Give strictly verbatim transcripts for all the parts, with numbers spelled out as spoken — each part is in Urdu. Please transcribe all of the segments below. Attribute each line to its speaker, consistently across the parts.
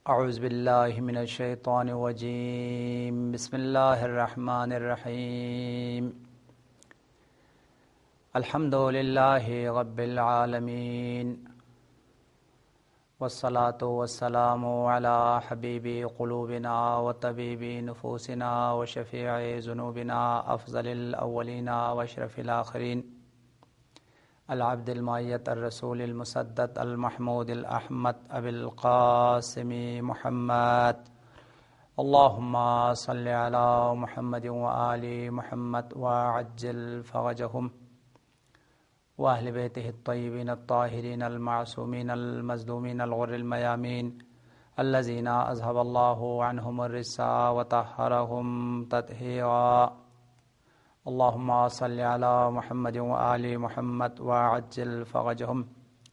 Speaker 1: اعوذ باللہ من الشیطان الرجیم بسم اللہ الرحمن الرحیم الحمد للہ رب العالمین والصلاة والسلام علی حبیب قلوبنا وطبیب نفوسنا وشفیع ذنوبنا افضل الاولین واشرف الاخرین العبد المعیت الرسول المسدد المحمود الاحمد ابی القاسم محمد اللہم صل علی محمد وآل محمد وعجل فرجهم واہل بیتہ الطیبین الطاہرین المعصومین المظلومین الغر المیامین الذین اذهب اللہ عنہم الرجس وطہرهم تطہیرا اللہم صل علی محمد وآل محمد وعجل فرجهم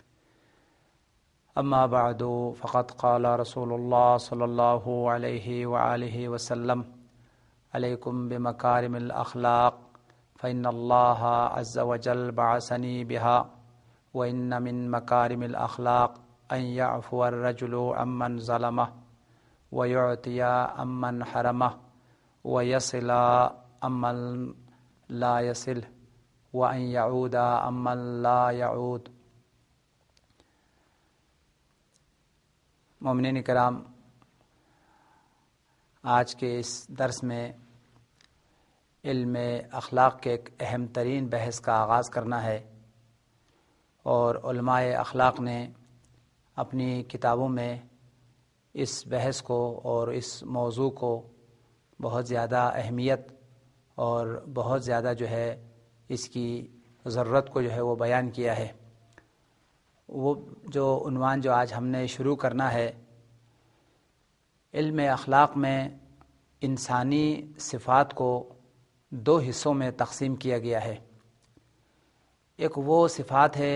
Speaker 1: اما بعد فقد قال رسول اللہ صلی اللہ علیہ وآلہ وسلم علیکم بمکارم الاخلاق فإن اللہ عز وجل بعثنی بها وإن من مکارم الاخلاق ان يعفو الرجل عمن ظلمه ويعطي عمن حرمه ويصل عمن لا يصل وأن يعود عمن لا يعود۔ مومنین کرام، آج کے اس درس میں علم اخلاق کے ایک اہم ترین بحث کا آغاز کرنا ہے، اور علماء اخلاق نے اپنی کتابوں میں اس بحث کو اور اس موضوع کو بہت زیادہ اہمیت اور بہت زیادہ جو ہے اس کی ضرورت کو جو ہے وہ بیان کیا ہے۔ وہ جو عنوان جو آج ہم نے شروع کرنا ہے، علم اخلاق میں انسانی صفات کو دو حصوں میں تقسیم کیا گیا ہے۔ ایک وہ صفات ہے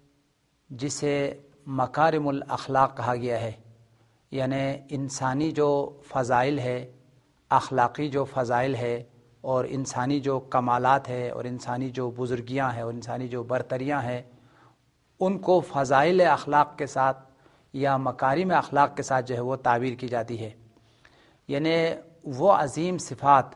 Speaker 1: جسے مکارم الاخلاق کہا گیا ہے، یعنی انسانی جو فضائل ہے، اخلاقی جو فضائل ہے اور انسانی جو کمالات ہے اور انسانی جو بزرگیاں ہیں اور انسانی جو برتریاں ہیں، ان کو فضائل اخلاق کے ساتھ یا مکارم اخلاق کے ساتھ جو ہے وہ تعبیر کی جاتی ہے۔ یعنی وہ عظیم صفات،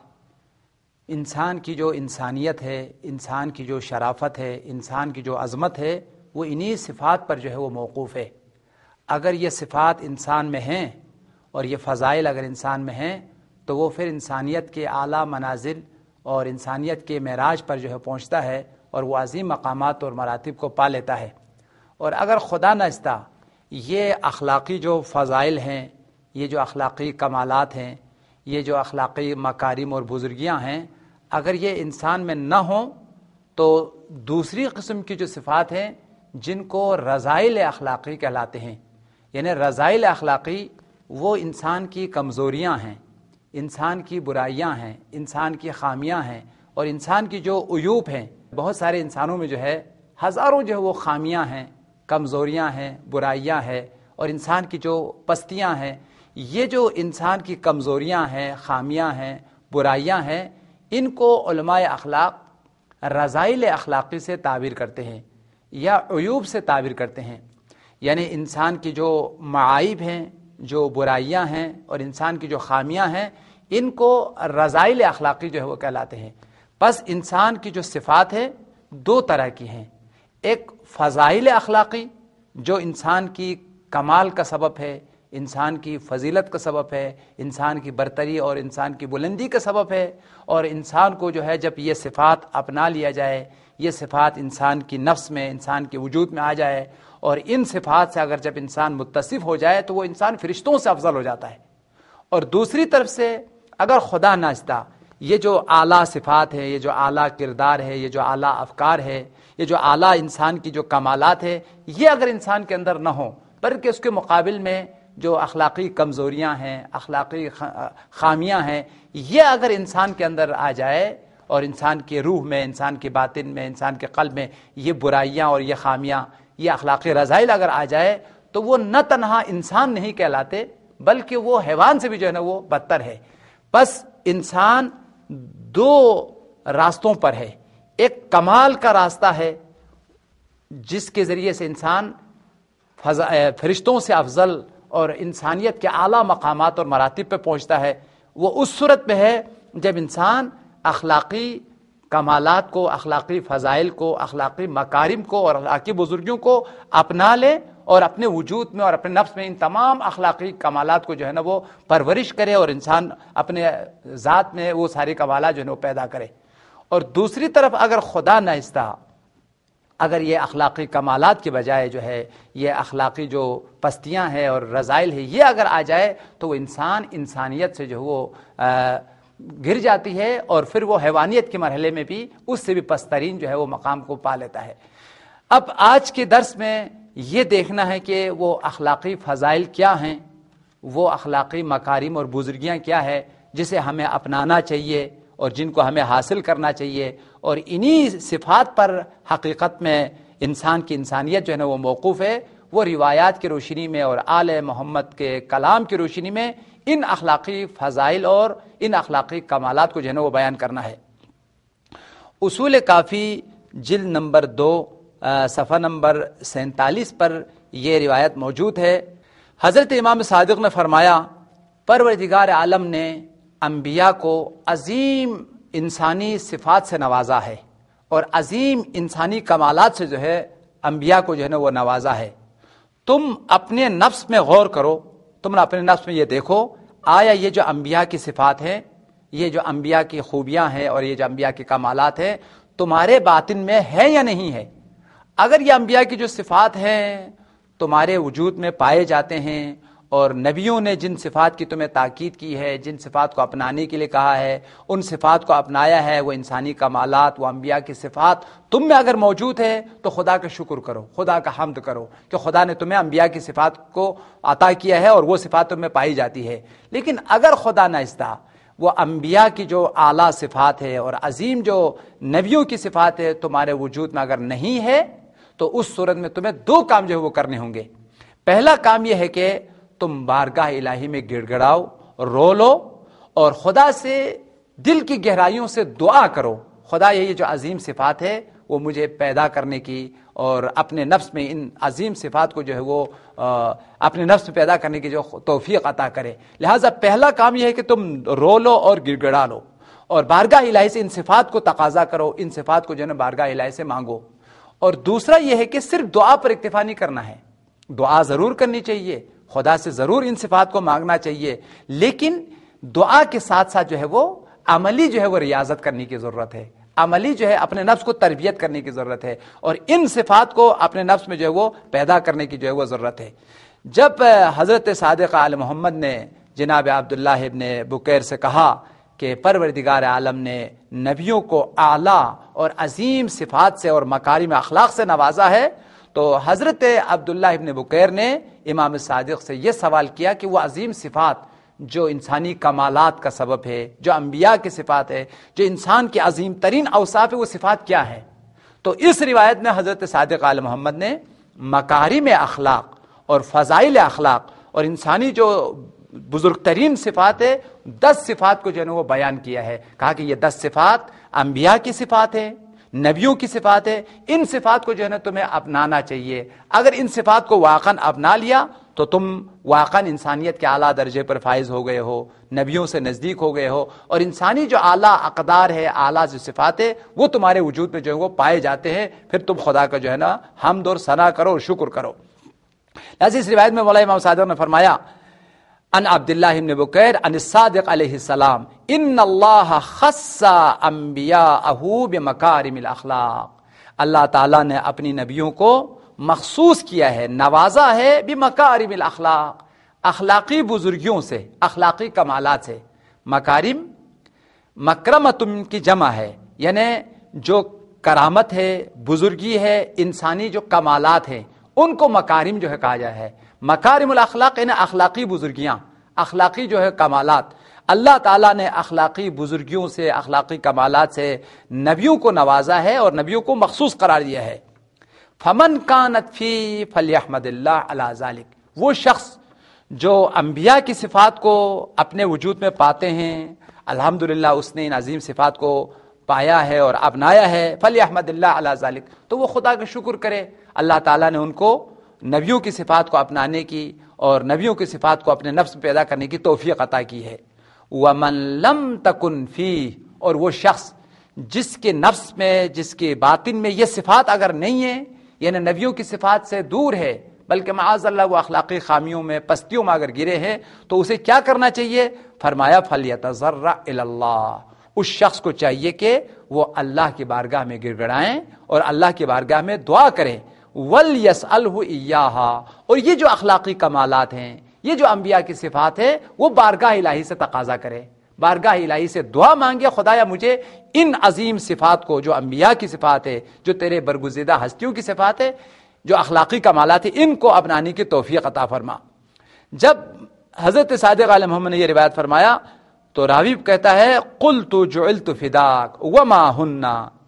Speaker 1: انسان کی جو انسانیت ہے، انسان کی جو شرافت ہے، انسان کی جو عظمت ہے، وہ انہی صفات پر جو ہے وہ موقوف ہے۔ اگر یہ صفات انسان میں ہیں اور یہ فضائل اگر انسان میں ہیں تو وہ پھر انسانیت کے اعلیٰ منازل اور انسانیت کے معراج پر جو ہے پہنچتا ہے اور وہ عظیم مقامات اور مراتب کو پا لیتا ہے۔ اور اگر خدا نخواستہ یہ اخلاقی جو فضائل ہیں، یہ جو اخلاقی کمالات ہیں، یہ جو اخلاقی مکارم اور بزرگیاں ہیں، اگر یہ انسان میں نہ ہوں تو دوسری قسم کی جو صفات ہیں جن کو رذائل اخلاقی کہلاتے ہیں، یعنی رذائل اخلاقی وہ انسان کی کمزوریاں ہیں، انسان کی برائیاں ہیں، انسان کی خامیاں ہیں اور انسان کی جو عیوب ہیں۔ بہت سارے انسانوں میں جو ہے ہزاروں جو ہے وہ خامیاں ہیں، کمزوریاں ہیں، برائیاں ہیں اور انسان کی جو پستیاں ہیں۔ یہ جو انسان کی کمزوریاں ہیں، خامیاں ہیں، برائیاں ہیں، ان کو علماء اخلاق رذائل اخلاقی سے تعبیر کرتے ہیں یا عیوب سے تعبیر کرتے ہیں۔ یعنی انسان کی جو معائب ہیں، جو برائیاں ہیں اور انسان کی جو خامیاں ہیں، ان کو رذائل اخلاقی جو ہے وہ کہلاتے ہیں۔ بس انسان کی جو صفات ہیں دو طرح کی ہیں، ایک فضائل اخلاقی جو انسان کی کمال کا سبب ہے، انسان کی فضیلت کا سبب ہے، انسان کی برتری اور انسان کی بلندی کا سبب ہے، اور انسان کو جو ہے جب یہ صفات اپنا لیا جائے، یہ صفات انسان کی نفس میں، انسان کے وجود میں آ جائے اور ان صفات سے اگر جب انسان متصف ہو جائے تو وہ انسان فرشتوں سے افضل ہو جاتا ہے۔ اور دوسری طرف سے اگر خدا نخواستہ یہ جو اعلیٰ صفات ہے، یہ جو اعلیٰ کردار ہے، یہ جو اعلیٰ افکار ہے، یہ جو اعلیٰ انسان کی جو کمالات ہے، یہ اگر انسان کے اندر نہ ہو بلکہ اس کے مقابل میں جو اخلاقی کمزوریاں ہیں، اخلاقی خامیاں ہیں، یہ اگر انسان کے اندر آ جائے اور انسان کی روح میں، انسان کے باطن میں، انسان کے قلب میں یہ برائیاں اور یہ خامیاں، یہ اخلاقی رذائل اگر آ جائے تو وہ نہ تنہا انسان نہیں کہلاتے بلکہ وہ حیوان سے بھی جو ہے نا وہ بدتر ہے۔ بس انسان دو راستوں پر ہے، ایک کمال کا راستہ ہے جس کے ذریعے سے انسان فرشتوں سے افضل اور انسانیت کے اعلیٰ مقامات اور مراتب پہ پہنچتا ہے، وہ اس صورت میں ہے جب انسان اخلاقی کمالات کو، اخلاقی فضائل کو، اخلاقی مکارم کو اور اخلاقی بزرگیوں کو اپنا لے اور اپنے وجود میں اور اپنے نفس میں ان تمام اخلاقی کمالات کو جو ہے نا وہ پرورش کرے اور انسان اپنے ذات میں وہ سارے کمالات جو ہے نا وہ پیدا کرے۔ اور دوسری طرف اگر خدا نہستہ اگر یہ اخلاقی کمالات کے بجائے جو ہے یہ اخلاقی جو پستیاں ہیں اور رذائل ہے یہ اگر آ جائے تو وہ انسان انسانیت سے جو وہ گر جاتی ہے اور پھر وہ حیوانیت کے مرحلے میں بھی اس سے بھی پسترین جو ہے وہ مقام کو پا لیتا ہے۔ اب آج کے درس میں یہ دیکھنا ہے کہ وہ اخلاقی فضائل کیا ہیں، وہ اخلاقی مکارم اور بزرگیاں کیا ہے جسے ہمیں اپنانا چاہیے اور جن کو ہمیں حاصل کرنا چاہیے، اور انہی صفات پر حقیقت میں انسان کی انسانیت جو ہے نا وہ موقوف ہے۔ وہ روایات کی روشنی میں اور آل محمد کے کلام کی روشنی میں ان اخلاقی فضائل اور ان اخلاقی کمالات کو جو ہے نا وہ بیان کرنا ہے۔ اصول کافی جلد نمبر دو صفحہ نمبر سینتالیس پر یہ روایت موجود ہے۔ حضرت امام صادق نے فرمایا، پروردگار عالم نے انبیاء کو عظیم انسانی صفات سے نوازا ہے اور عظیم انسانی کمالات سے جو ہے انبیاء کو جو ہے نا وہ نوازا ہے۔ تم اپنے نفس میں غور کرو، تم نے اپنے نفس میں یہ دیکھو، آیا یہ جو انبیاء کی صفات ہیں، یہ جو انبیاء کی خوبیاں ہیں اور یہ جو انبیاء کے کمالات ہیں تمہارے باطن میں ہے یا نہیں ہے؟ اگر یہ انبیاء کی جو صفات ہیں تمہارے وجود میں پائے جاتے ہیں اور نبیوں نے جن صفات کی تمہیں تاکید کی ہے، جن صفات کو اپنانے کے لیے کہا ہے، ان صفات کو اپنایا ہے، وہ انسانی کمالات، وہ انبیاء کی صفات تم میں اگر موجود ہے تو خدا کا شکر کرو، خدا کا حمد کرو کہ خدا نے تمہیں انبیاء کی صفات کو عطا کیا ہے اور وہ صفات تم میں پائی جاتی ہے۔ لیکن اگر خدا نہستہ وہ انبیاء کی جو اعلیٰ صفات ہے اور عظیم جو نبیوں کی صفات ہے تمہارے وجود میں اگر نہیں ہے تو اس صورت میں تمہیں دو کام جو ہے وہ کرنے ہوں گے۔ پہلا کام یہ ہے کہ تم بارگاہ الہی میں گڑ گڑاؤ، رو لو اور خدا سے دل کی گہرائیوں سے دعا کرو، خدا یہ جو عظیم صفات ہے وہ مجھے پیدا کرنے کی اور اپنے نفس میں ان عظیم صفات کو جو ہے وہ اپنے نفس میں پیدا کرنے کی جو توفیق عطا کرے۔ لہٰذا پہلا کام یہ ہے کہ تم رو لو اور گڑ گڑا لو اور بارگاہ الہی سے ان صفات کو تقاضا کرو، ان صفات کو جو ہے نا بارگاہ الہی سے مانگو۔ اور دوسرا یہ ہے کہ صرف دعا پر اکتفا نہیں کرنا ہے، دعا ضرور کرنی چاہیے، خدا سے ضرور ان صفات کو مانگنا چاہیے، لیکن دعا کے ساتھ ساتھ جو ہے وہ عملی جو ہے وہ ریاضت کرنے کی ضرورت ہے، عملی جو ہے اپنے نفس کو تربیت کرنے کی ضرورت ہے اور ان صفات کو اپنے نفس میں جو ہے وہ پیدا کرنے کی جو ہے وہ ضرورت ہے۔ جب حضرت صادق آل محمد نے جناب عبداللہ ابن بکیر سے کہا کہ پروردگار عالم نے نبیوں کو اعلیٰ اور عظیم صفات سے اور مکارم اخلاق سے نوازا ہے، تو حضرت عبداللہ ابن بکیر نے امام صادق سے یہ سوال کیا کہ وہ عظیم صفات جو انسانی کمالات کا سبب ہے، جو انبیاء کی صفات ہے، جو انسان کے عظیم ترین اوصاف ہے، وہ صفات کیا ہے؟ تو اس روایت میں حضرت صادق آل محمد نے مکارم اخلاق اور فضائل اخلاق اور انسانی جو بزرگ ترین صفات ہے، دس صفات کو جو ہے نا وہ بیان کیا ہے، کہا کہ یہ دس صفات انبیاء کی صفات ہے، نبیوں کی صفات ہے، ان صفات کو جو ہے نا تمہیں اپنانا چاہیے۔ اگر ان صفات کو واقعاً اپنا لیا تو تم واقعاً انسانیت کے اعلیٰ درجے پر فائز ہو گئے ہو، نبیوں سے نزدیک ہو گئے ہو، اور انسانی جو اعلیٰ اقدار ہے، اعلیٰ جو صفات ہے وہ تمہارے وجود میں جو ہے وہ پائے جاتے ہیں، پھر تم خدا کا جو ہے نا حمد اور ثنا کرو اور شکر کرو۔ لہذا اس روایت میں مولا امام صادق نے فرمایا، ان عبداللہ ابن بکیر ان الصادق علیہ السلام ان اللہ خص انبیاءہ بمکارم الاخلاق، اللہ تعالیٰ نے اپنی نبیوں کو مخصوص کیا ہے، نوازا ہے بمکارم الاخلاق، اخلاقی بزرگیوں سے، اخلاقی کمالات سے۔ مکارم مکرمتم کی جمع ہے، یعنی جو کرامت ہے، بزرگی ہے، انسانی جو کمالات ہیں ان کو مکارم جو ہے کہا جاتا ہے۔ مکارم الاخلاق یعنی اخلاقی بزرگیاں، اخلاقی جو ہے کمالات۔ اللہ تعالیٰ نے اخلاقی بزرگیوں سے، اخلاقی کمالات سے نبیوں کو نوازا ہے اور نبیوں کو مخصوص قرار دیا ہے۔ فمن کانت فی فلیحمد اللہ علی ذلک، وہ شخص جو انبیاء کی صفات کو اپنے وجود میں پاتے ہیں، الحمدللہ اس نے ان عظیم صفات کو پایا ہے اور اپنایا ہے، فلیحمد اللہ علی ذلک، تو وہ خدا کا شکر کرے۔ اللہ تعالیٰ نے ان کو نبیوں کی صفات کو اپنانے کی اور نبیوں کی صفات کو اپنے نفس میں پیدا کرنے کی توفیق عطا کی ہے۔ وَمَن لَمْ تَكُنْ فِيهِ، اور وہ شخص جس کے نفس میں، جس کے باطن میں یہ صفات اگر نہیں ہے، یعنی نبیوں کی صفات سے دور ہے، بلکہ معاذ اللہ وہ اخلاقی خامیوں میں، پستیوں میں اگر گرے ہیں، تو اسے کیا کرنا چاہیے؟ فرمایا فَلْيَتَضَرَّعْ إِلَى اللَّهِ، اس شخص کو چاہیے کہ وہ اللہ کی بارگاہ میں گر گڑائیں اور اللہ کی بارگاہ میں دعا کریں۔ وَلْيَسْأَلْهُ إِيَّاهَا، اور یہ جو اخلاقی کمالات ہیں، یہ جو انبیاء کی صفات ہے، وہ بارگاہ الہی سے تقاضا کرے، بارگاہ الہی سے دعا مانگے، خدایا مجھے ان عظیم صفات کو، جو انبیاء کی صفات ہے، جو تیرے برگزیدہ ہستیوں کی صفات ہے، جو اخلاقی کمالات ہیں، ان کو اپنانے کی توفیق عطا فرما۔ جب حضرت صادق علیہ محمد نے یہ روایت فرمایا تو راوی کہتا ہے قلت جعلت فداک وما ہن،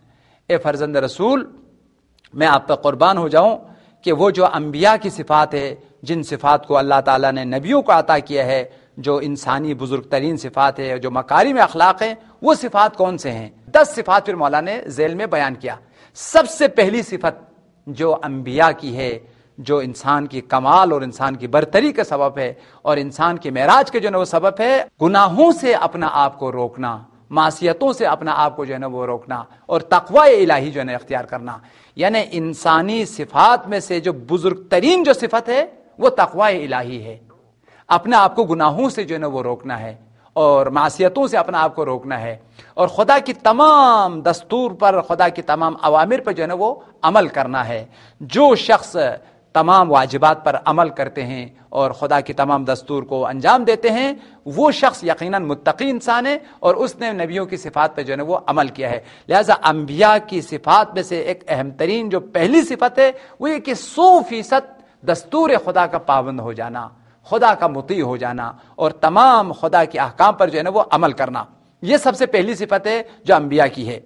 Speaker 1: اے فرزند رسول میں آپ پر قربان ہو جاؤں کہ وہ جو انبیاء کی صفات ہے، جن صفات کو اللہ تعالیٰ نے نبیوں کو عطا کیا ہے، جو انسانی بزرگ ترین صفات ہے، جو مکارم اخلاق ہیں، وہ صفات کون سے ہیں؟ دس صفات پھر مولا نے ذیل میں بیان کیا۔ سب سے پہلی صفت جو انبیاء کی ہے، جو انسان کی کمال اور انسان کی برتری کا سبب ہے اور انسان کے معراج کے جو ہے وہ سبب ہے، گناہوں سے اپنا آپ کو روکنا، معصیتوں سے اپنا آپ کو جو ہے نا وہ روکنا، اور تقوی الہی جو ہے نا اختیار کرنا۔ یعنی انسانی صفات میں سے جو بزرگ ترین جو صفت ہے وہ تقوی الہی ہے، اپنے آپ کو گناہوں سے جو ہے نا وہ روکنا ہے اور معصیتوں سے اپنا آپ کو روکنا ہے، اور خدا کی تمام دستور پر، خدا کی تمام اوامر پر جو ہے نا وہ عمل کرنا ہے۔ جو شخص تمام واجبات پر عمل کرتے ہیں اور خدا کی تمام دستور کو انجام دیتے ہیں، وہ شخص یقیناً متقی انسان ہے اور اس نے نبیوں کی صفات پہ جو ہے نا وہ عمل کیا ہے۔ لہذا انبیاء کی صفات میں سے ایک اہم ترین جو پہلی صفت ہے وہ یہ کہ سو فیصد دستور خدا کا پابند ہو جانا، خدا کا مطیع ہو جانا اور تمام خدا کے احکام پر جو ہے نا وہ عمل کرنا، یہ سب سے پہلی صفت ہے جو انبیاء کی ہے۔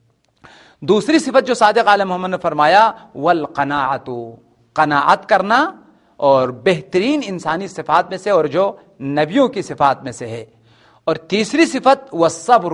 Speaker 1: دوسری صفت جو صادق علیہ محمد نے فرمایا والقناعۃ، قناعت کرنا، اور بہترین انسانی صفات میں سے اور جو نبیوں کی صفات میں سے ہے۔ اور تیسری صفت والصبر،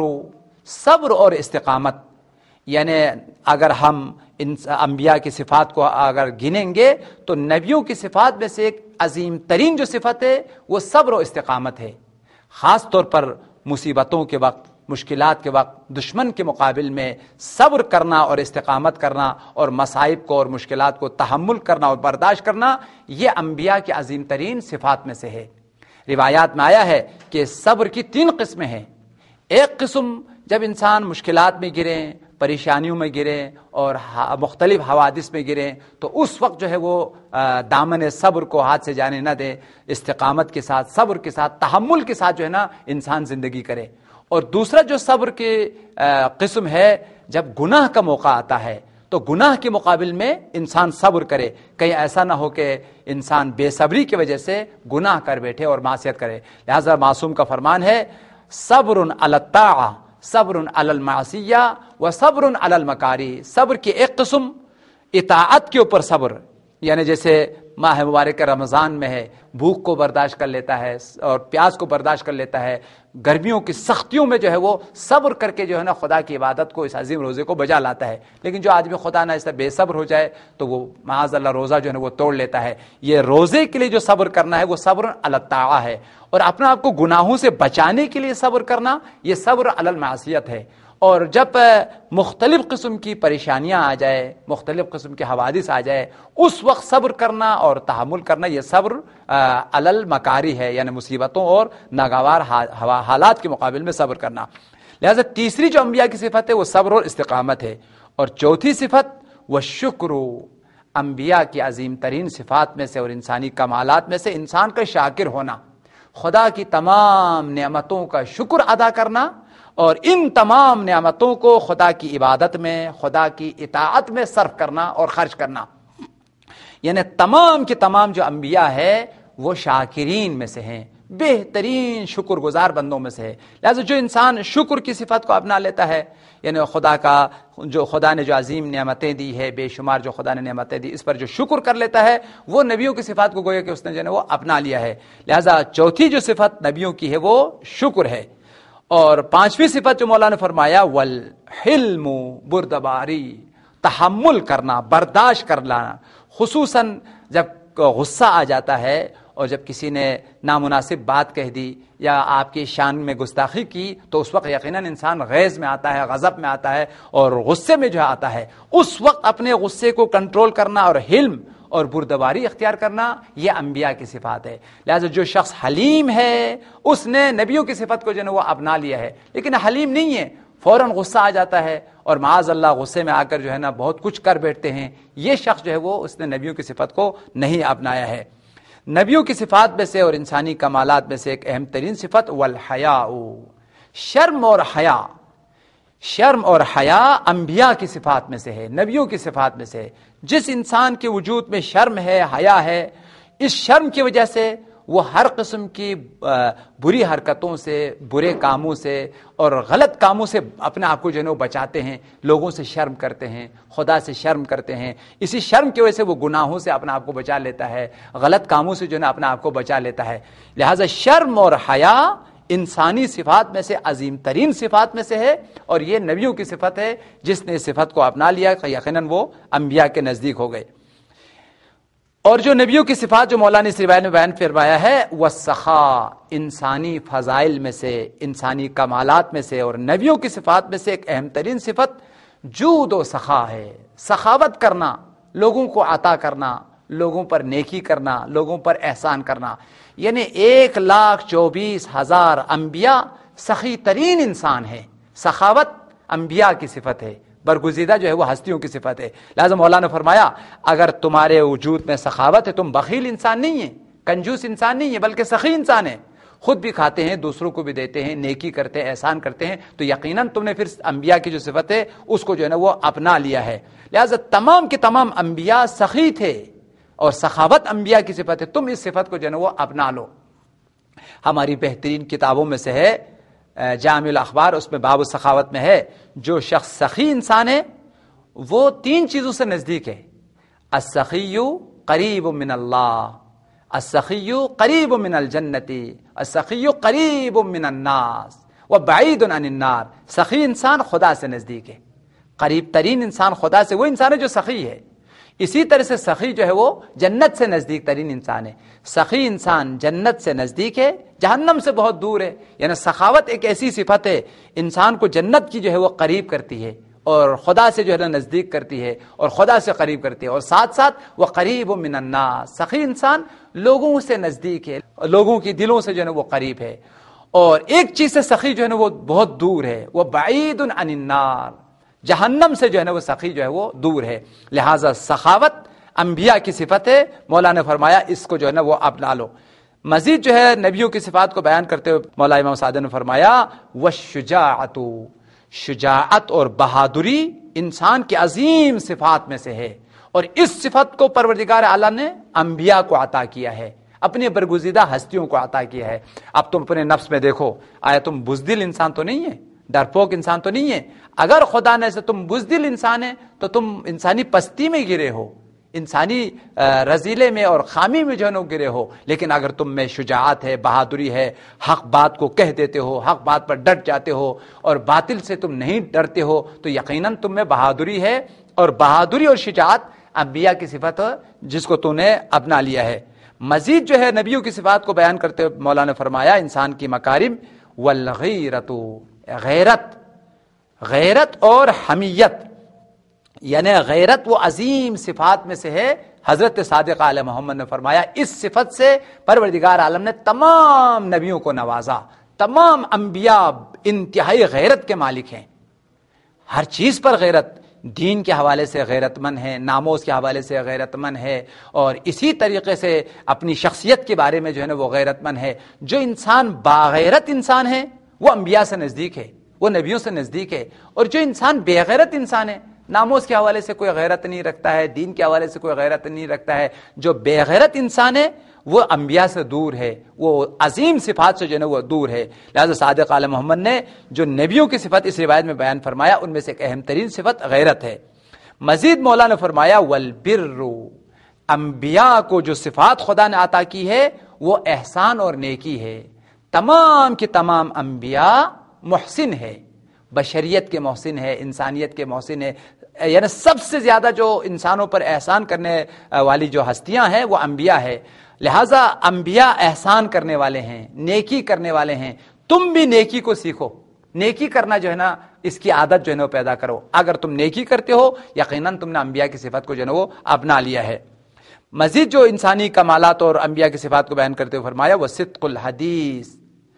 Speaker 1: صبر اور استقامت، یعنی اگر ہم ان انبیاء کی صفات کو اگر گنیں گے تو نبیوں کی صفات میں سے ایک عظیم ترین جو صفت ہے وہ صبر و استقامت ہے۔ خاص طور پر مصیبتوں کے وقت، مشکلات کے وقت، دشمن کے مقابل میں صبر کرنا اور استقامت کرنا اور مصائب کو اور مشکلات کو تحمل کرنا اور برداشت کرنا، یہ انبیاء کی عظیم ترین صفات میں سے ہے۔ روایات میں آیا ہے کہ صبر کی تین قسمیں ہیں۔ ایک قسم جب انسان مشکلات میں گرے، پریشانیوں میں گرے اور مختلف حوادث میں گرے تو اس وقت جو ہے وہ دامن صبر کو ہاتھ سے جانے نہ دے، استقامت کے ساتھ، صبر کے ساتھ، تحمل کے ساتھ جو ہے نا انسان زندگی کرے۔ اور دوسرا جو صبر کی قسم ہے، جب گناہ کا موقع آتا ہے تو گناہ کے مقابل میں انسان صبر کرے، کہیں ایسا نہ ہو کہ انسان بے صبری کی وجہ سے گناہ کر بیٹھے اور معصیت کرے۔ لہذا معصوم کا فرمان ہے صبر علی الطاعہ، صبر علی المعصیہ و صبر علی المکاری۔ صبر کی ایک قسم اطاعت کے اوپر صبر، یعنی جیسے ماہ مبارک رمضان میں ہے، بھوک کو برداشت کر لیتا ہے اور پیاس کو برداشت کر لیتا ہے، گرمیوں کی سختیوں میں جو ہے وہ صبر کر کے جو ہے نا خدا کی عبادت کو، اس عظیم روزے کو بجا لاتا ہے۔ لیکن جو آدمی خدا نہ اس طرح بے صبر ہو جائے تو وہ معاذ اللہ روزہ جو ہے نا وہ توڑ لیتا ہے۔ یہ روزے کے لیے جو صبر کرنا ہے وہ صبر علی الطاعہ ہے، اور اپنے آپ کو گناہوں سے بچانے کے لیے صبر کرنا یہ صبر علی المعصیت ہے۔ اور جب مختلف قسم کی پریشانیاں آ جائے، مختلف قسم کے حوادث آ جائے، اس وقت صبر کرنا اور تحمل کرنا یہ صبر علی المکاری ہے، یعنی مصیبتوں اور ناگوار حالات کے مقابل میں صبر کرنا۔ لہذا تیسری جو انبیاء کی صفت ہے وہ صبر اور استقامت ہے۔ اور چوتھی صفت وہ شکر، انبیاء کی عظیم ترین صفات میں سے اور انسانی کمالات میں سے انسان کا شاکر ہونا، خدا کی تمام نعمتوں کا شکر ادا کرنا اور ان تمام نعمتوں کو خدا کی عبادت میں، خدا کی اطاعت میں صرف کرنا اور خرچ کرنا۔ یعنی تمام کے تمام جو انبیاء ہے وہ شاکرین میں سے ہیں، بہترین شکر گزار بندوں میں سے ہے۔ لہذا جو انسان شکر کی صفت کو اپنا لیتا ہے، یعنی خدا کا جو خدا نے جو عظیم نعمتیں دی ہے، بے شمار جو خدا نے نعمتیں دی، اس پر جو شکر کر لیتا ہے وہ نبیوں کی صفات کو گویا کہ اس نے جو ہے وہ اپنا لیا ہے۔ لہذا چوتھی جو صفت نبیوں کی ہے وہ شکر ہے۔ اور پانچویں صفت جو مولا نے فرمایا والحلم، بردباری، تحمل کرنا، برداشت کرنا، خصوصاً جب غصہ آ جاتا ہے اور جب کسی نے نامناسب بات کہہ دی یا آپ کی شان میں گستاخی کی تو اس وقت یقیناً انسان غیظ میں آتا ہے، غضب میں آتا ہے اور غصے میں جو آتا ہے، اس وقت اپنے غصے کو کنٹرول کرنا اور حلم اور بردباری اختیار کرنا یہ انبیاء کی صفات ہے۔ لہذا جو شخص حلیم ہے اس نے نبیوں کی صفت کو جو ہے وہ اپنا لیا ہے، لیکن حلیم نہیں ہے، فوراً غصہ آ جاتا ہے اور معاذ اللہ غصے میں آ کر جو ہے نا بہت کچھ کر بیٹھتے ہیں، یہ شخص جو ہے وہ اس نے نبیوں کی صفت کو نہیں اپنایا ہے۔ نبیوں کی صفات میں سے اور انسانی کمالات میں سے ایک اہم ترین صفت والحیاء، شرم اور حیا۔ شرم اور حیا انبیاء کی صفات میں سے ہے، نبیوں کی صفات میں سے ہے۔ جس انسان کے وجود میں شرم ہے، حیا ہے، اس شرم کی وجہ سے وہ ہر قسم کی بری حرکتوں سے، برے کاموں سے اور غلط کاموں سے اپنے آپ کو جو ہے وہ بچاتے ہیں، لوگوں سے شرم کرتے ہیں، خدا سے شرم کرتے ہیں۔ اسی شرم کی وجہ سے وہ گناہوں سے اپنے آپ کو بچا لیتا ہے، غلط کاموں سے جو ہے اپنے آپ کو بچا لیتا ہے۔ لہٰذا شرم اور حیا انسانی صفات میں سے عظیم ترین صفات میں سے ہے، اور یہ نبیوں کی صفت ہے۔ جس نے اس صفت کو اپنا لیا یقیناً وہ انبیاء کے نزدیک ہو گئے۔ اور جو نبیوں کی صفات جو مولانا اس روایت میں بیان فرمایا ہے وہ سخا، انسانی فضائل میں سے، انسانی کمالات میں سے اور نبیوں کی صفات میں سے ایک اہم ترین صفت جود و سخا ہے، سخاوت کرنا، لوگوں کو عطا کرنا، لوگوں پر نیکی کرنا، لوگوں پر احسان کرنا۔ یعنی ایک لاکھ چوبیس ہزار انبیاء سخی ترین انسان ہیں۔ سخاوت انبیاء کی صفت ہے، برگزیدہ جو ہے وہ ہستیوں کی صفت ہے۔ لہذا مولانا نے فرمایا اگر تمہارے وجود میں سخاوت ہے، تم بخیل انسان نہیں ہیں، کنجوس انسان نہیں ہے، بلکہ سخی انسان ہے، خود بھی کھاتے ہیں، دوسروں کو بھی دیتے ہیں، نیکی کرتے ہیں، احسان کرتے ہیں، تو یقیناً تم نے پھر انبیاء کی جو صفت ہے اس کو جو ہے نا وہ اپنا لیا ہے۔ لہذا تمام کے تمام انبیاء سخی تھے اور سخاوت انبیاء کی صفت ہے، تم اس صفت کو جو ہے نا وہ اپنا لو۔ ہماری بہترین کتابوں میں سے ہے جامع الاخبار، اس میں باب السخاوت میں ہے جو شخص سخی انسان ہے وہ تین چیزوں سے نزدیک ہے۔ السخی قریب من اللہ، السخی قریب من الجنت، السخی قریب من الناس وبعید عن النار۔ سخی انسان خدا سے نزدیک ہے، قریب ترین انسان خدا سے وہ انسان ہے جو سخی ہے۔ اسی طرح سے سخی جو ہے وہ جنت سے نزدیک ترین انسان ہے۔ سخی انسان جنت سے نزدیک ہے، جہنم سے بہت دور ہے۔ یعنی سخاوت ایک ایسی صفت ہے انسان کو جنت کی جو ہے وہ قریب کرتی ہے اور خدا سے جو ہے نا نزدیک کرتی ہے اور خدا سے قریب کرتی ہے، اور ساتھ ساتھ وہ قریب من الناس، سخی انسان لوگوں سے نزدیک ہے، لوگوں کی دلوں سے جو ہے نا وہ قریب ہے۔ اور ایک چیز سے سخی جو ہے نا وہ بہت دور ہے، وہ بعید عن النار، جہنم سے جو ہے نا وہ سخی جو ہے وہ دور ہے۔ لہذا سخاوت انبیاء کی صفت ہے۔ مولانا نے فرمایا اس کو جو ہے نا وہ اپنا لو۔ مزید جو ہے نبیوں کی صفات کو بیان کرتے ہوئے مولانا امام سعدی نے فرمایا والشجاعت، شجاعت اور بہادری انسان کی عظیم صفات میں سے ہے، اور اس صفت کو پروردگار اعلیٰ نے انبیاء کو عطا کیا ہے، اپنے برگزیدہ ہستیوں کو عطا کیا ہے۔ اب تم اپنے نفس میں دیکھو، آیا تم بزدل انسان تو نہیں ہے، ڈرپوک انسان تو نہیں ہے؟ اگر خدا نے سے تم بزدل انسان ہے تو تم انسانی پستی میں گرے ہو، انسانی رذیلے میں اور خامی میں جو ہے گرے ہو۔ لیکن اگر تم میں شجاعت ہے، بہادری ہے، حق بات کو کہہ دیتے ہو، حق بات پر ڈٹ جاتے ہو اور باطل سے تم نہیں ڈرتے ہو، تو یقیناً تم میں بہادری ہے، اور بہادری اور شجاعت انبیاء کی صفت ہے جس کو تو نے اپنا لیا ہے۔ مزید جو ہے نبیوں کی صفات کو بیان کرتے ہوئے مولانا نے فرمایا انسان کی مکارم والغیرت، غیرت، غیرت اور حمیت، یعنی غیرت وہ عظیم صفات میں سے ہے۔ حضرت صادق علیہ محمد نے فرمایا اس صفت سے پروردگار عالم نے تمام نبیوں کو نوازا۔ تمام انبیاء انتہائی غیرت کے مالک ہیں، ہر چیز پر غیرت، دین کے حوالے سے غیرت مند ہے، ناموس کے حوالے سے غیرت مند ہے، اور اسی طریقے سے اپنی شخصیت کے بارے میں جو ہے نا وہ غیرت مند ہے۔ جو انسان باغیرت انسان ہے وہ انبیاء سے نزدیک ہے، وہ نبیوں سے نزدیک ہے، اور جو انسان بے غیرت انسان ہے، ناموس کے حوالے سے کوئی غیرت نہیں رکھتا ہے، دین کے حوالے سے کوئی غیرت نہیں رکھتا ہے، جو بے غیرت انسان ہے وہ انبیاء سے دور ہے، وہ عظیم صفات سے جو ہے نا وہ دور ہے۔ لہذا صادق علیہ محمد نے جو نبیوں کی صفت اس روایت میں بیان فرمایا ان میں سے ایک اہم ترین صفت غیرت ہے۔ مزید مولانا نے فرمایا والبر، انبیاء کو جو صفات خدا نے عطا کی ہے وہ احسان اور نیکی ہے۔ تمام کے تمام انبیاء محسن ہے، بشریت کے محسن ہے، انسانیت کے محسن ہے، یعنی سب سے زیادہ جو انسانوں پر احسان کرنے والی جو ہستیاں ہیں وہ انبیاء ہے۔ لہٰذا انبیاء احسان کرنے والے ہیں، نیکی کرنے والے ہیں، تم بھی نیکی کو سیکھو، نیکی کرنا جو ہے نا اس کی عادت جو ہے نا وہ پیدا کرو. اگر تم نیکی کرتے ہو یقیناً تم نے انبیاء کی صفت کو جو ہے نا وہ اپنا لیا ہے. مزید جو انسانی کمالات اور انبیاء کی صفات کو بیان کرتے ہوئے فرمایا وہ صدق الحدیث،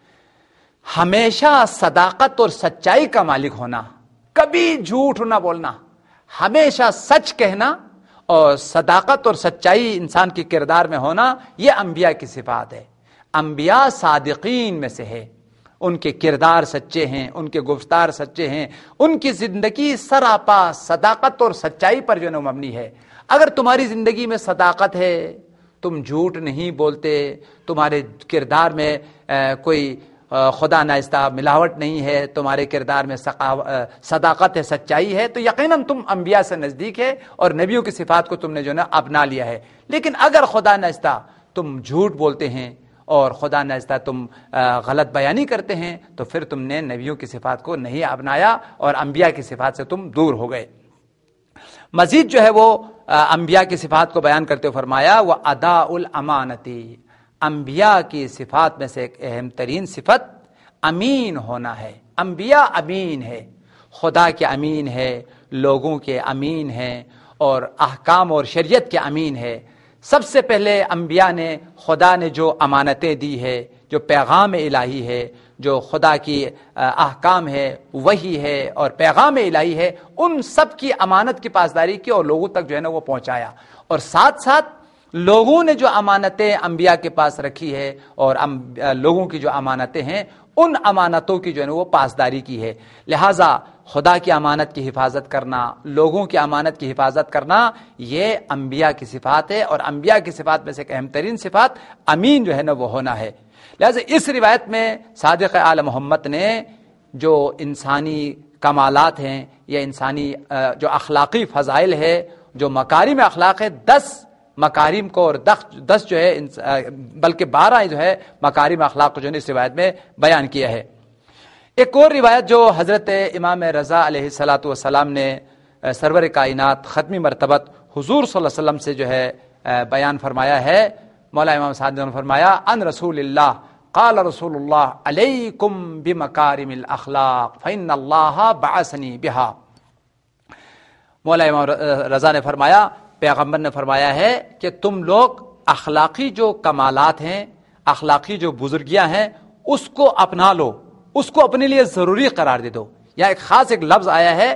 Speaker 1: ہمیشہ صداقت اور سچائی کا مالک ہونا، کبھی جھوٹ نہ بولنا، ہمیشہ سچ کہنا اور صداقت اور سچائی انسان کے کردار میں ہونا، یہ انبیاء کی صفات ہے. انبیاء صادقین میں سے ہے، ان کے کردار سچے ہیں، ان کے گفتار سچے ہیں، ان کی زندگی سراپا صداقت اور سچائی پر جو ہے مبنی ہے. اگر تمہاری زندگی میں صداقت ہے، تم جھوٹ نہیں بولتے، تمہارے کردار میں کوئی خدا نائستہ ملاوٹ نہیں ہے، تمہارے کردار میں صداقت ہے، سچائی ہے، تو یقیناً تم انبیاء سے نزدیک ہے اور نبیوں کی صفات کو تم نے جو نا اپنا لیا ہے. لیکن اگر خدا نائستہ تم جھوٹ بولتے ہیں اور خدا نائستہ تم غلط بیانی کرتے ہیں تو پھر تم نے نبیوں کی صفات کو نہیں اپنایا اور انبیاء کی صفات سے تم دور ہو گئے. مزید جو ہے وہ انبیاء کی صفات کو بیان کرتے ہوئے فرمایا وہ اداء الامانتی، انبیاء کی صفات میں سے ایک اہم ترین صفت امین ہونا ہے. انبیاء امین ہے، خدا کے امین ہے، لوگوں کے امین ہیں اور احکام اور شریعت کے امین ہے. سب سے پہلے انبیاء نے خدا نے جو امانتیں دی ہے، جو پیغام الہی ہے، جو خدا کی احکام ہے، وحی ہے اور پیغام الہی ہے، ان سب کی امانت کی پاسداری کی اور لوگوں تک جو ہے نا وہ پہنچایا. اور ساتھ ساتھ لوگوں نے جو امانتیں انبیاء کے پاس رکھی ہے اور لوگوں کی جو امانتیں ہیں ان امانتوں کی جو ہے نا وہ پاسداری کی ہے. لہٰذا خدا کی امانت کی حفاظت کرنا، لوگوں کی امانت کی حفاظت کرنا، یہ انبیاء کی صفات ہے اور انبیاء کی صفات میں سے ایک اہم ترین صفات امین جو ہے نا وہ ہونا ہے. لہٰذا اس روایت میں صادق آل محمد نے جو انسانی کمالات ہیں یا انسانی جو اخلاقی فضائل ہے، جو مکارم اخلاق ہے، دس مکارم کو اور دس جو ہے بلکہ بارہ جو ہے مکارم اخلاق کو جو ہے اس روایت میں بیان کیا ہے. ایک اور روایت جو حضرت امام رضا علیہ الصلاۃ والسلام نے سرور کائنات ختمی مرتبت حضور صلی اللہ علیہ وسلم سے جو ہے بیان فرمایا ہے. مولا امام صادق نے فرمایا ان رسول اللہ قال رسول اللہ علیکم بمکارم الاخلاق فإن اللہ بعثنی بہا. مولا امام رضا نے فرمایا، پیغمبر نے فرمایا ہے کہ تم لوگ اخلاقی جو کمالات ہیں، اخلاقی جو بزرگیاں ہیں، اس کو اپنا لو، اس کو اپنے لیے ضروری قرار دے دو. یا ایک خاص ایک لفظ آیا ہے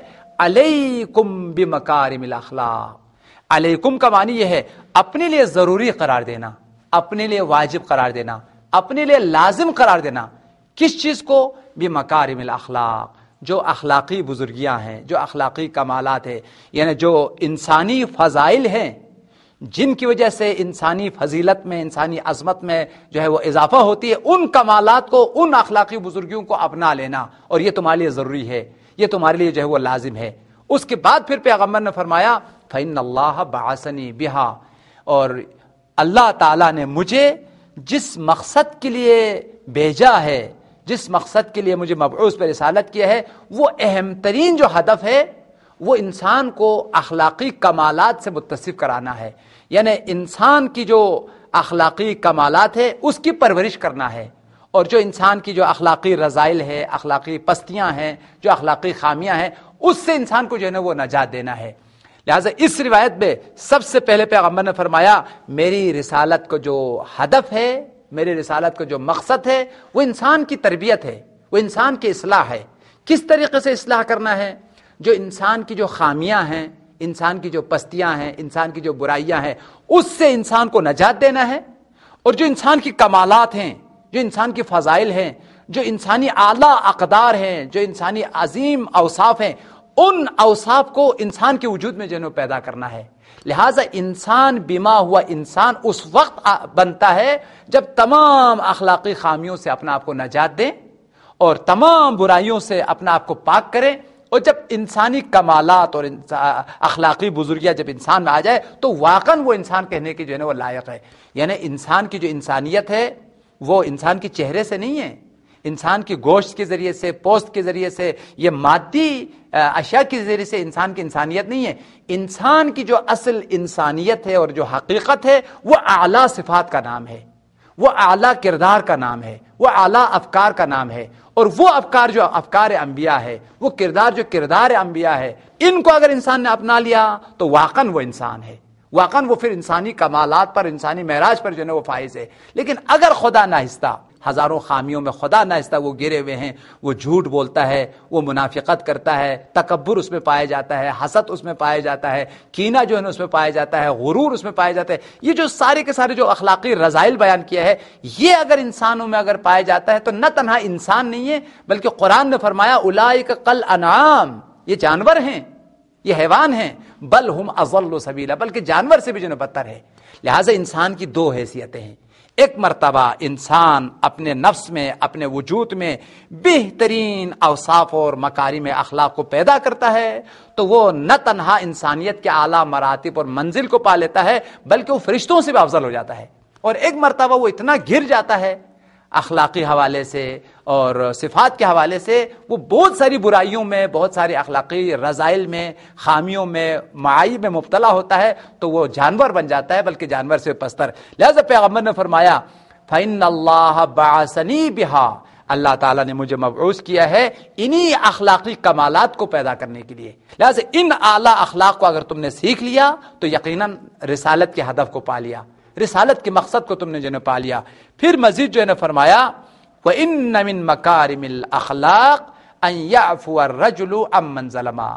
Speaker 1: علیکم بمکارم الاخلاق. علیکم کا معنی یہ ہے اپنے لیے ضروری قرار دینا، اپنے لیے واجب قرار دینا، اپنے لیے لازم قرار دینا. کس چیز کو؟ بمکارم الاخلاق، جو اخلاقی بزرگیاں ہیں، جو اخلاقی کمالات ہیں، یعنی جو انسانی فضائل ہیں جن کی وجہ سے انسانی فضیلت میں، انسانی عظمت میں جو ہے وہ اضافہ ہوتی ہے، ان کمالات کو، ان اخلاقی بزرگیوں کو اپنا لینا، اور یہ تمہارے لیے ضروری ہے، یہ تمہارے لیے جو ہے وہ لازم ہے. اس کے بعد پھر پیغمبر نے فرمایا فإن اللہ بعثنی بہا، اور اللہ تعالیٰ نے مجھے جس مقصد کے لیے بھیجا ہے، جس مقصد کے لیے مجھے مبعوث پر رسالت کیا ہے، وہ اہم ترین جو ہدف ہے وہ انسان کو اخلاقی کمالات سے متصف کرانا ہے. یعنی انسان کی جو اخلاقی کمالات ہے اس کی پرورش کرنا ہے، اور جو انسان کی جو اخلاقی رذائل ہے، اخلاقی پستیاں ہیں، جو اخلاقی خامیاں ہیں، اس سے انسان کو جو ہے نا وہ نجات دینا ہے. لہٰذا اس روایت میں سب سے پہلے پیغمبر نے فرمایا میری رسالت کو جو ہدف ہے، میری رسالت کو جو مقصد ہے وہ انسان کی تربیت ہے، وہ انسان کی اصلاح ہے. کس طریقے سے اصلاح کرنا ہے؟ جو انسان کی جو خامیاں ہیں، انسان کی جو پستیاں ہیں، انسان کی جو برائیاں ہیں، اس سے انسان کو نجات دینا ہے. اور جو انسان کی کمالات ہیں، جو انسان کی فضائل ہیں، جو انسانی اعلیٰ اقدار ہیں، جو انسانی عظیم اوصاف ہیں، ان اوصاف کو انسان کے وجود میں جو ہے پیدا کرنا ہے. لہٰذا انسان بیما ہوا انسان اس وقت بنتا ہے جب تمام اخلاقی خامیوں سے اپنا آپ کو نجات دیں اور تمام برائیوں سے اپنا آپ کو پاک کریں. اور جب انسانی کمالات اور اخلاقی بزرگیاں جب انسان میں آ جائے تو واقعاً وہ انسان کہنے کی جو ہے نا وہ لائق ہے. یعنی انسان کی جو انسانیت ہے وہ انسان کے چہرے سے نہیں ہے، انسان کی گوشت کے ذریعے سے، پوست کے ذریعے سے، یہ مادی اشیاء کے ذریعے سے انسان کی انسانیت نہیں ہے. انسان کی جو اصل انسانیت ہے اور جو حقیقت ہے وہ اعلیٰ صفات کا نام ہے، وہ اعلیٰ کردار کا نام ہے، وہ اعلیٰ افکار کا نام ہے. اور وہ افکار جو افکار انبیاء ہے، وہ کردار جو کردار انبیاء ہے، ان کو اگر انسان نے اپنا لیا تو واقعاً وہ انسان ہے، واقعاً وہ پھر انسانی کمالات پر، انسانی معراج پر جو ہے وہ فائز ہے. لیکن اگر خدا ناہستہ، ہزاروں خامیوں میں خدا ناہستہ وہ گرے ہوئے ہیں، وہ جھوٹ بولتا ہے، وہ منافقت کرتا ہے، تکبر اس میں پایا جاتا ہے، حسد اس میں پایا جاتا ہے، کینہ جو ہے اس میں پایا جاتا ہے، غرور اس میں پایا جاتا ہے، یہ جو سارے کے سارے جو اخلاقی رذائل بیان کیا ہے، یہ اگر انسانوں میں اگر پایا جاتا ہے تو نہ تنہا انسان نہیں ہے، بلکہ قرآن نے فرمایا اولئک کالانعام، یہ جانور ہیں، یہ حیوان ہیں، بل ہم اضل سبیلا، بلکہ جانور سے بھی جو بدتر ہے. لہٰذا انسان کی دو حیثیتیں ہیں. ایک مرتبہ انسان اپنے نفس میں، اپنے وجود میں بہترین اوصاف اور مکارم اخلاق کو پیدا کرتا ہے تو وہ نہ تنہا انسانیت کے اعلیٰ مراتب اور منزل کو پا لیتا ہے بلکہ وہ فرشتوں سے بھی افضل ہو جاتا ہے. اور ایک مرتبہ وہ اتنا گر جاتا ہے اخلاقی حوالے سے اور صفات کے حوالے سے، وہ بہت ساری برائیوں میں، بہت ساری اخلاقی رذائل میں، خامیوں میں، معائب میں مبتلا ہوتا ہے تو وہ جانور بن جاتا ہے، بلکہ جانور سے پستر. لہذا پیغمبر نے فرمایا فَإِنَّ اللَّهَ بَعَثَنِي بِهَا، اللہ تعالیٰ نے مجھے مبعوث کیا ہے انہی اخلاقی کمالات کو پیدا کرنے کے لیے. لہذا ان اعلیٰ اخلاق کو اگر تم نے سیکھ لیا تو یقیناً رسالت کے ہدف کو پا لیا، رسالت کے مقصد کو تم نے جو ہے پا لیا. پھر مزید جو ہے نا فرمایا وَإِنَّ مِن مَكَارِمِ الْأَخْلَاقِ أَن يَعْفُوَ الرَّجُلُ عَمَّن ظَلَمَ،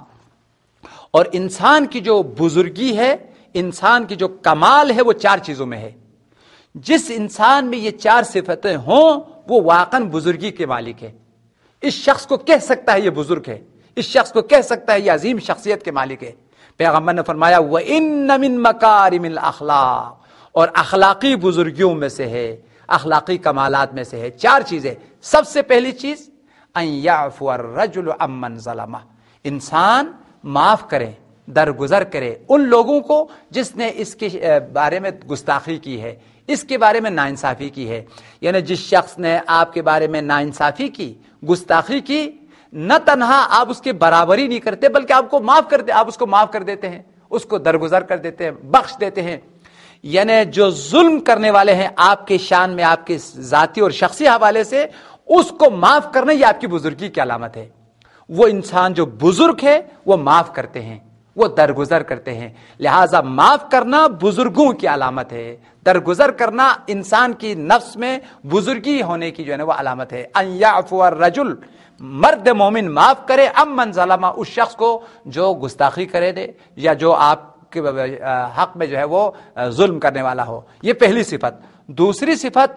Speaker 1: اور انسان کی جو بزرگی ہے، انسان کی جو کمال ہے وہ چار چیزوں میں ہے. جس انسان میں یہ چار صفتیں ہوں وہ واقعاً بزرگی کے مالک ہے. اس شخص کو کہہ سکتا ہے یہ بزرگ ہے، اس شخص کو کہہ سکتا ہے یہ عظیم شخصیت کے مالک ہے. پیغمبر نے فرمایا وَإِنَّ مِن مَكَارِمِ الْأَخْلَاقِ، اور اخلاقی بزرگیوں میں سے ہے، اخلاقی کمالات میں سے ہے چار چیزیں. سب سے پہلی چیز ان یعفو الرجل عمن ظلمہ، انسان معاف کرے، درگزر کرے ان لوگوں کو جس نے اس کے بارے میں گستاخی کی ہے، اس کے بارے میں ناانصافی کی ہے. یعنی جس شخص نے آپ کے بارے میں ناانصافی کی، گستاخی کی، نہ تنہا آپ اس کے برابری نہیں کرتے بلکہ آپ کو معاف کر دے، آپ اس کو معاف کر دیتے ہیں، اس کو درگزر کر دیتے ہیں، بخش دیتے ہیں. یعنی جو ظلم کرنے والے ہیں آپ کے شان میں، آپ کے ذاتی اور شخصی حوالے سے، اس کو معاف کرنا یہ آپ کی بزرگی کی علامت ہے. وہ انسان جو بزرگ ہے وہ معاف کرتے ہیں، وہ درگزر کرتے ہیں. لہٰذا معاف کرنا بزرگوں کی علامت ہے، درگزر کرنا انسان کی نفس میں بزرگی ہونے کی جو ہے نا وہ علامت ہے. ان یعفو الرجل، مرد مومن معاف کرے، امن ظلمہ، اس شخص کو جو گستاخی کرے دے یا جو آپ کے حق میں جو ہے وہ ظلم کرنے والا ہو. یہ پہلی صفت. دوسری صفت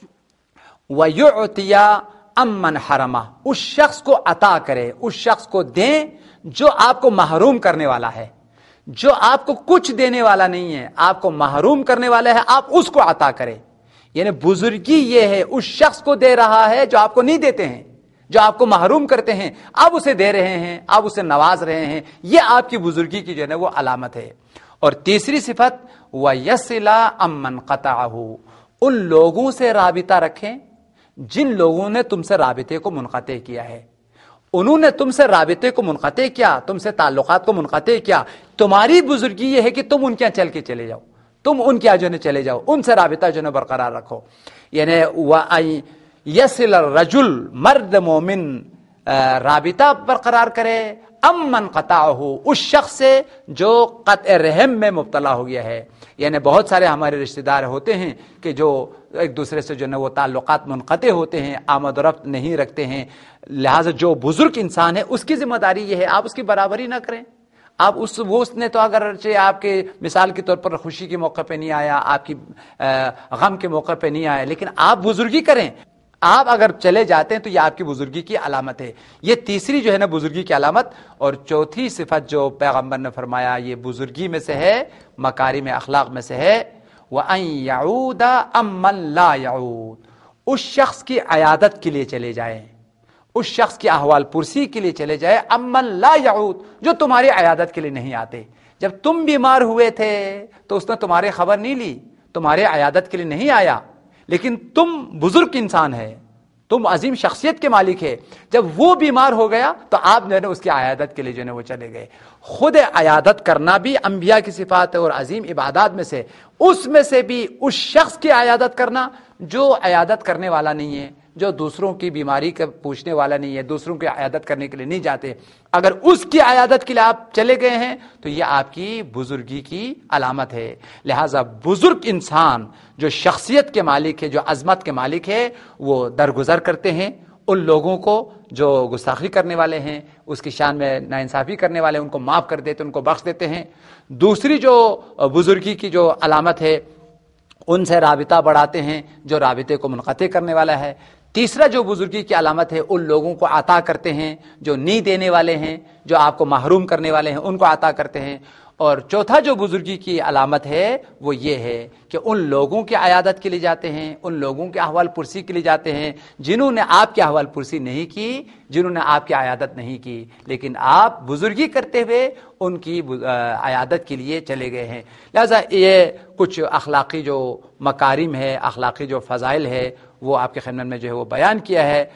Speaker 1: وَيُعْتِيَ أَمَّنْ حَرَمَ، اس شخص کو عطا کرے، اس شخص کو دیں جو آپ کو محروم کرنے والا ہے، جو آپ کو کچھ دینے والا نہیں ہے، آپ کو محروم کرنے والا ہے، آپ اس کو عطا کرے. یعنی بزرگی یہ ہے اس شخص کو دے رہا ہے جو آپ کو نہیں دیتے ہیں، جو آپ کو محروم کرتے ہیں، آپ اسے دے رہے ہیں، آپ اسے نواز رہے ہیں، یہ آپ کی بزرگی کی جو ہے نا وہ علامت ہے. اور تیسری صفت وَيَصِلَ أَمَّنْ قَطَعَهُ، ان لوگوں سے رابطہ رکھیں جن لوگوں نے تم سے رابطے کو منقطع کیا ہے. انہوں نے تم سے رابطے کو منقطع کیا، تم سے تعلقات کو منقطع کیا. تمہاری بزرگی یہ ہے کہ تم ان کے چل کے چلے جاؤ، تم ان کے جو ہے چلے جاؤ، ان سے رابطہ جو ہے برقرار رکھو. یعنی وَأَن يَصِلَ الرَّجُلُ، مرد مومن رابطہ برقرار کرے، امن قطعہ، اس شخص سے جو قطع رحم میں مبتلا ہو گیا ہے. یعنی بہت سارے ہمارے رشتہ دار ہوتے ہیں کہ جو ایک دوسرے سے جو ہے وہ تعلقات منقطع ہوتے ہیں، آمد و رفت نہیں رکھتے ہیں. لہٰذا جو بزرگ انسان ہے اس کی ذمہ داری یہ ہے آپ اس کی برابری نہ کریں. آپ اس وہ اس نے تو اگرچہ آپ کے مثال کے طور پر خوشی کے موقع پہ نہیں آیا، آپ کی غم کے موقع پہ نہیں آیا، لیکن آپ بزرگی کریں. آپ اگر چلے جاتے ہیں تو یہ آپ کی بزرگی کی علامت ہے. یہ تیسری جو ہے نا بزرگی کی علامت. اور چوتھی صفت جو پیغمبر نے فرمایا یہ بزرگی میں سے ہے، مکارم اخلاق میں سے ہے، وَأَن يَعُودَ أَمَّن لَا يَعُودُ، اس شخص کی عیادت کے لیے چلے جائیں، اس شخص کی احوال پرسی کے لیے چلے جائے، امن لا یعود، جو تمہاری عیادت کے لیے نہیں آتے. جب تم بیمار ہوئے تھے تو اس نے تمہاری خبر نہیں لی، تمہارے عیادت کے لیے نہیں آیا، لیکن تم بزرگ انسان ہے، تم عظیم شخصیت کے مالک ہے. جب وہ بیمار ہو گیا تو آپ جو ہے نا اس کی عیادت کے لیے جو ہے نا وہ چلے گئے. خود عیادت کرنا بھی انبیاء کی صفات ہے اور عظیم عبادات میں سے. اس میں سے بھی اس شخص کی عیادت کرنا جو عیادت کرنے والا نہیں ہے, جو دوسروں کی بیماری کا پوچھنے والا نہیں ہے, دوسروں کی عیادت کرنے کے لیے نہیں جاتے. اگر اس کی عیادت کے لیے آپ چلے گئے ہیں تو یہ آپ کی بزرگی کی علامت ہے. لہذا بزرگ انسان جو شخصیت کے مالک ہے, جو عظمت کے مالک ہے, وہ درگزر کرتے ہیں ان لوگوں کو جو گستاخی کرنے والے ہیں, اس کی شان میں ناانصافی کرنے والے ہیں, ان کو معاف کر دیتے, ان کو بخش دیتے ہیں. دوسری جو بزرگی کی جو علامت ہے, ان سے رابطہ بڑھاتے ہیں جو رابطے کو منقطع کرنے والا ہے. تیسرا جو بزرگی کی علامت ہے, ان لوگوں کو عطا کرتے ہیں جو نہیں دینے والے ہیں, جو آپ کو محروم کرنے والے ہیں, ان کو عطا کرتے ہیں. اور چوتھا جو بزرگی کی علامت ہے وہ یہ ہے کہ ان لوگوں کی عیادت کے لیے جاتے ہیں, ان لوگوں کے احوال پرسی کے لیے جاتے ہیں جنہوں نے آپ کی احوال پرسی نہیں کی, جنہوں نے آپ کی عیادت نہیں کی, لیکن آپ بزرگی کرتے ہوئے ان کی عیادت کے لیے چلے گئے ہیں. لہذا یہ کچھ اخلاقی جو مکارم ہے, اخلاقی جو فضائل ہے, وہ آپ کے خدمت میں جو ہے وہ بیان کیا ہے.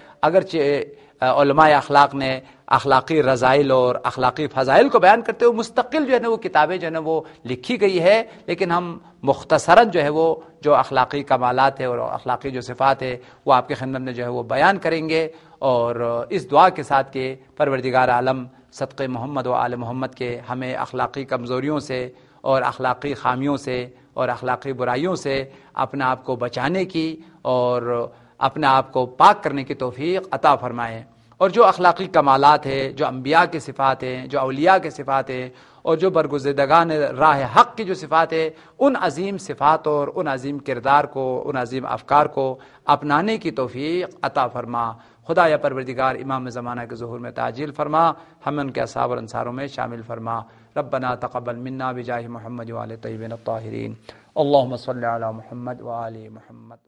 Speaker 1: اگرچہ علماء اخلاق نے اخلاقی رضائل اور اخلاقی فضائل کو بیان کرتے ہوئے مستقل جو ہے نا وہ کتابیں جو ہے نا وہ لکھی گئی ہے, لیکن ہم مختصراً جو ہے وہ جو اخلاقی کمالات ہے اور اخلاقی جو صفات ہے وہ آپ کے خدمت میں جو ہے وہ بیان کریں گے. اور اس دعا کے ساتھ کہ پروردگار عالم صدقے محمد و آل محمد کے ہمیں اخلاقی کمزوریوں سے اور اخلاقی خامیوں سے اور اخلاقی برائیوں سے اپنے آپ کو بچانے کی اور اپنے آپ کو پاک کرنے کی توفیق عطا فرمائے. اور جو اخلاقی کمالات ہے, جو انبیاء کی صفات ہیں, جو اولیاء کی صفات ہیں, اور جو برگزیدگان راہ حق کی جو صفات ہے, ان عظیم صفات اور ان عظیم کردار کو, ان عظیم افکار کو اپنانے کی توفیق عطا فرما. خدا یا پروردگار امام زمانہ کے ظہور میں تعجیل فرما, ہمیں ان کے اصحاب اور انصاروں میں شامل فرما. ربنا تقبل منا بجاہ محمد وآل طیبین الطاہرین. اللہم صلی علی محمد وآل محمد.